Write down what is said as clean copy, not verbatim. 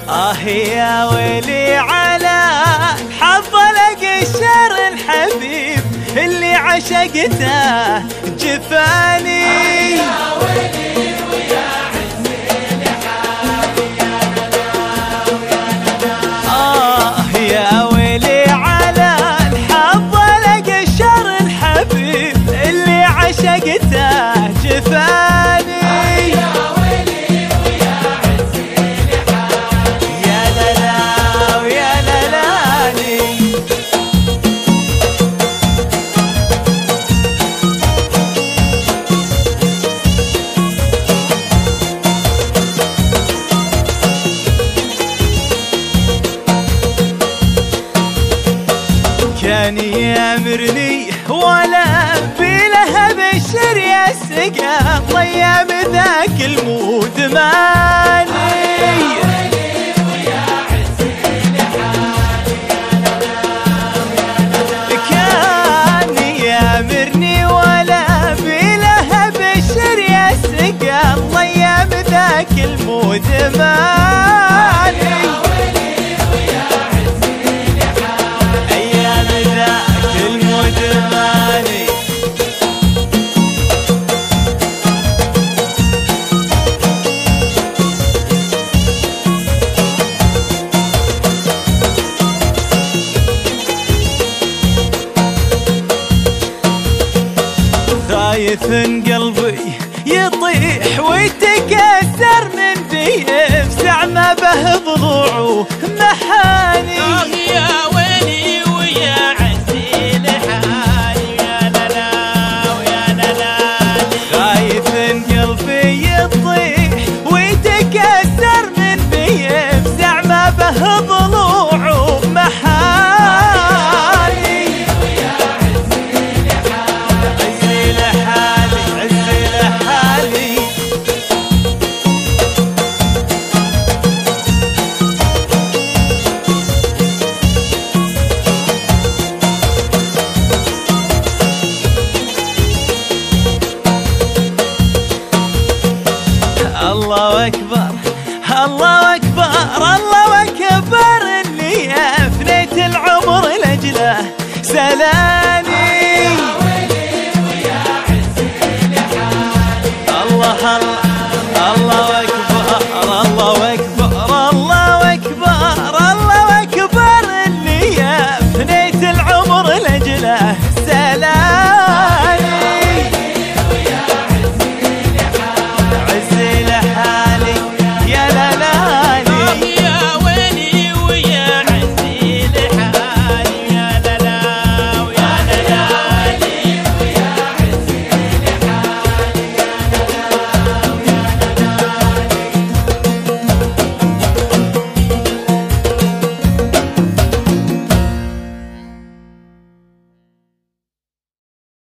يا ويلي على حظ لقى الشر الحبيب اللي عشقته جفاني. يا ويلي ويا عزي لحالي يا ندى ويا ندى. يا ويلي على الحظ لقى الشر الحبيب اللي عشقته جفاني. كان يامرني ولا بلهب الشر يا سقا طيب ذاك المود ماني. كان يامرني ولا بلهب الشر يا سقا طيب ذاك المود ماني. خايف قلبي يطيح ويتكسر من ذيب زعمه به ضلوعه محاني. يا ويلي ويا عزي لحالي يا لالا ويا لالي. خايف قلبي يطيح ويتكسر من ذيب زعمه به ضلوعه محاني. الله أكبر الله أكبر الله أكبر اللي أفنيت العمر لأجله سلام.